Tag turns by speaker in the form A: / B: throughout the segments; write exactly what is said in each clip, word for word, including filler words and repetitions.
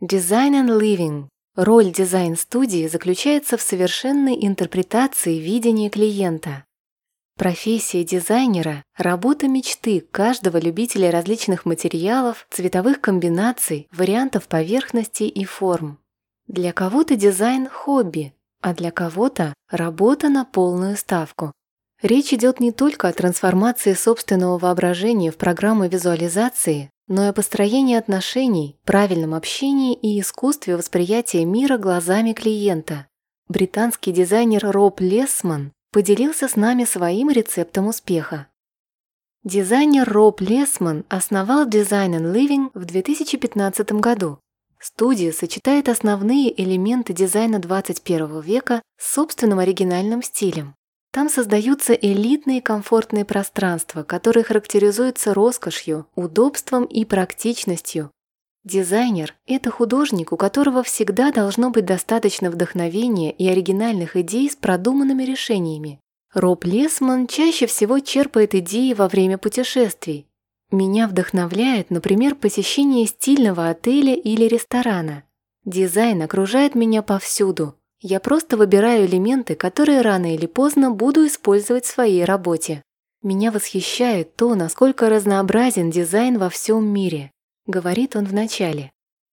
A: Design and Living. Роль дизайн-студии заключается в совершенной интерпретации видения клиента. Профессия дизайнера – работа мечты каждого любителя различных материалов, цветовых комбинаций, вариантов поверхностей и форм. Для кого-то дизайн – хобби, а для кого-то – работа на полную ставку. Речь идет не только о трансформации собственного воображения в программы визуализации, но и о построении отношений, правильном общении и искусстве восприятия мира глазами клиента. Британский дизайнер Роб Лессман поделился с нами своим рецептом успеха. Дизайнер Роб Лессман основал Design and Living в две тысячи пятнадцатом году. Студия сочетает основные элементы дизайна двадцать первого века с собственным оригинальным стилем. Там создаются элитные комфортные пространства, которые характеризуются роскошью, удобством и практичностью. Дизайнер – это художник, у которого всегда должно быть достаточно вдохновения и оригинальных идей с продуманными решениями. Роб Лессман чаще всего черпает идеи во время путешествий. Меня вдохновляет, например, посещение стильного отеля или ресторана. Дизайн окружает меня повсюду. Я просто выбираю элементы, которые рано или поздно буду использовать в своей работе. Меня восхищает то, насколько разнообразен дизайн во всем мире, говорит он в начале.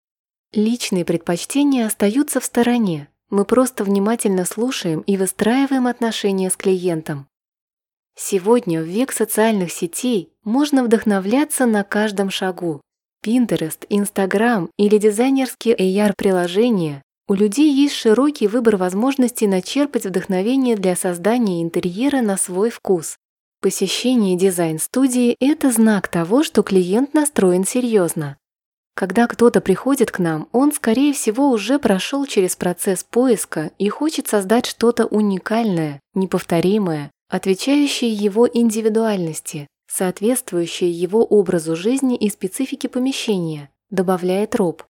A: Личные предпочтения остаются в стороне. Мы просто внимательно слушаем и выстраиваем отношения с клиентом. Сегодня, в век социальных сетей, можно вдохновляться на каждом шагу. Pinterest, Instagram или дизайнерские эй ар-приложения. У людей есть широкий выбор возможностей начерпать вдохновение для создания интерьера на свой вкус. Посещение дизайн-студии – это знак того, что клиент настроен серьезно. Когда кто-то приходит к нам, он, скорее всего, уже прошел через процесс поиска и хочет создать что-то уникальное, неповторимое, отвечающее его индивидуальности, соответствующее его образу жизни и специфике помещения, добавляет Роб.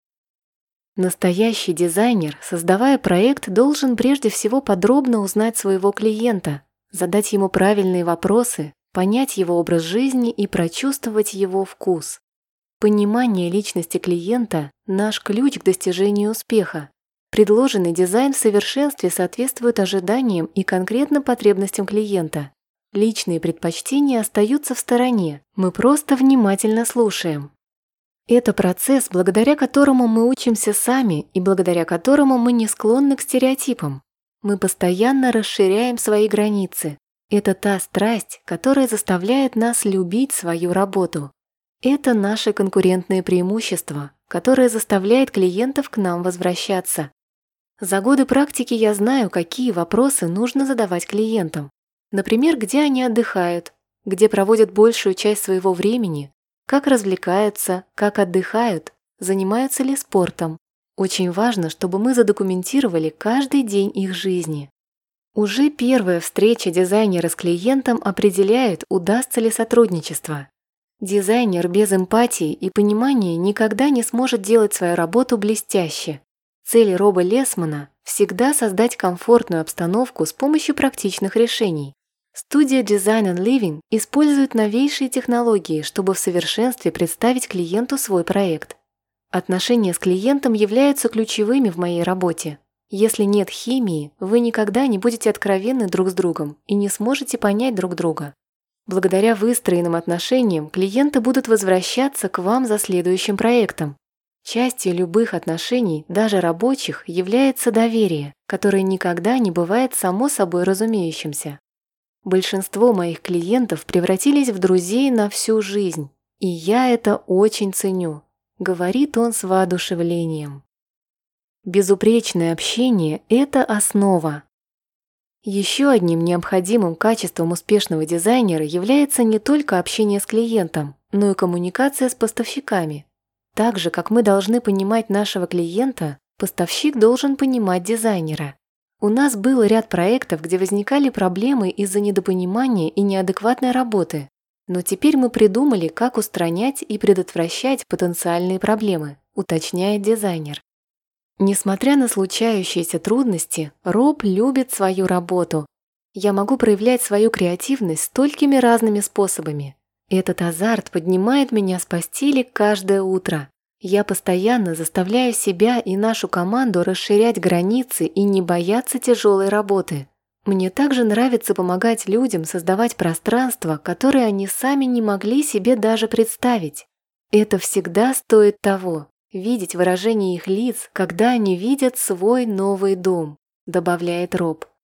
A: Настоящий дизайнер, создавая проект, должен прежде всего подробно узнать своего клиента, задать ему правильные вопросы, понять его образ жизни и прочувствовать его вкус. Понимание личности клиента – наш ключ к достижению успеха. Предложенный дизайн в совершенстве соответствует ожиданиям и конкретным потребностям клиента. Личные предпочтения остаются в стороне, мы просто внимательно слушаем. Это процесс, благодаря которому мы учимся сами и благодаря которому мы не склонны к стереотипам. Мы постоянно расширяем свои границы. Это та страсть, которая заставляет нас любить свою работу. Это наше конкурентное преимущество, которое заставляет клиентов к нам возвращаться. За годы практики я знаю, какие вопросы нужно задавать клиентам. Например, где они отдыхают, где проводят большую часть своего времени, как развлекаются, как отдыхают, занимаются ли спортом. Очень важно, чтобы мы задокументировали каждый день их жизни. Уже первая встреча дизайнера с клиентом определяет, удастся ли сотрудничество. Дизайнер без эмпатии и понимания никогда не сможет делать свою работу блестяще. Цель Роба Лессмана – всегда создать комфортную обстановку с помощью практичных решений. Студия Design and Living использует новейшие технологии, чтобы в совершенстве представить клиенту свой проект. Отношения с клиентом являются ключевыми в моей работе. Если нет химии, вы никогда не будете откровенны друг с другом и не сможете понять друг друга. Благодаря выстроенным отношениям клиенты будут возвращаться к вам за следующим проектом. Частью любых отношений, даже рабочих, является доверие, которое никогда не бывает само собой разумеющимся. Большинство моих клиентов превратились в друзей на всю жизнь, и я это очень ценю, говорит он с воодушевлением. Безупречное общение – это основа. Еще одним необходимым качеством успешного дизайнера является не только общение с клиентом, но и коммуникация с поставщиками. Так же, как мы должны понимать нашего клиента, поставщик должен понимать дизайнера. У нас был ряд проектов, где возникали проблемы из-за недопонимания и неадекватной работы, но теперь мы придумали, как устранять и предотвращать потенциальные проблемы, уточняет дизайнер. Несмотря на случающиеся трудности, Роб любит свою работу. Я могу проявлять свою креативность столькими разными способами. Этот азарт поднимает меня с постели каждое утро. Я постоянно заставляю себя и нашу команду расширять границы и не бояться тяжелой работы. Мне также нравится помогать людям создавать пространство, которое они сами не могли себе даже представить. Это всегда стоит того, видеть выражение их лиц, когда они видят свой новый дом, добавляет Роб.